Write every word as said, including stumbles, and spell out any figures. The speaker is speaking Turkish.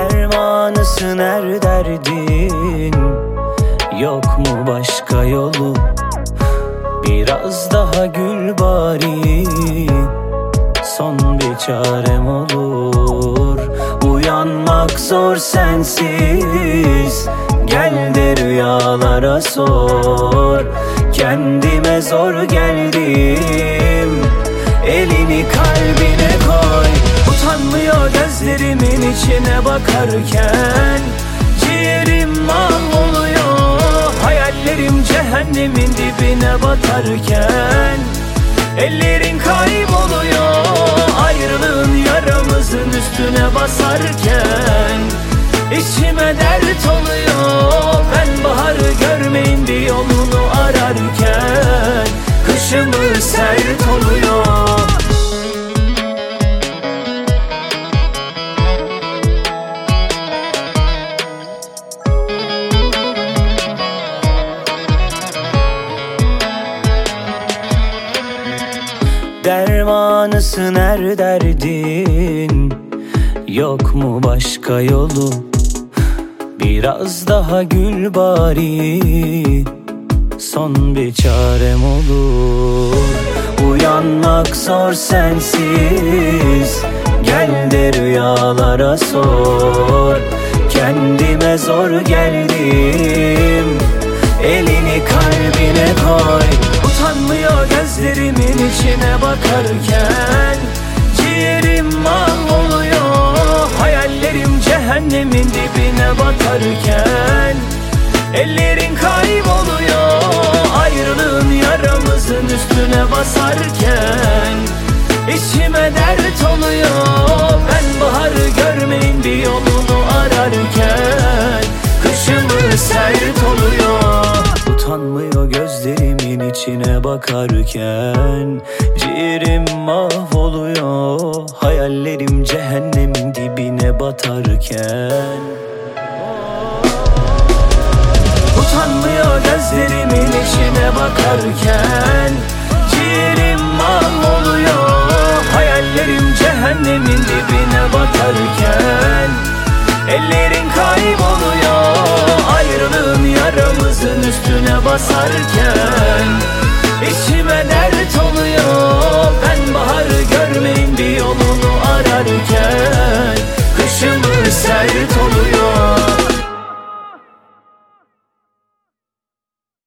Dermanısın her derdin, yok mu başka yolu? Biraz daha gül bari, son bir çarem olur. Uyanmak zor sensiz, gel de rüyalara sor. Kendime zor geldim, elini kalbine koy. Utanmıyor gözlerimin içine bakarken, ciğerim mahvoluyor. Hayallerim cehennemin dibine batarken, ellerin kayboluyor. Ayrılığın yaramızın üstüne basarken, içime dert oluyor. Ben baharı görmeyin bir yolunu ararken, kışımız sert oluyor. Dermanısın her derdin, yok mu başka yolu? Biraz daha gül bari, son bir çarem olur. Uyanmak zor sensiz, gel de rüyalara sor. Kendime zor geldim, elini kalbine koy. Utanmıyor gözlerimin içine bakarken, ciğerim mahvoluyor. Hayallerim cehennemin dibine batarken, ellerin kayboluyor. Ayrılığın yaramızın üstüne basarken, içime dert oluyor. Ben baharı görmeyin bir yolunu ararken, kışımız sert oluyor. Utanmıyor gözlerimin içine bakarken, ciğerim mahvoluyor. Hayallerim cehennemin dibine batarken. Utanmıyor gözlerimin içine bakarken, ciğerim mahvoluyor. Hayallerim cehennemin dibine batarken, ellerin kayboluyor. Ayrılığın yaramızın üstüne basarken,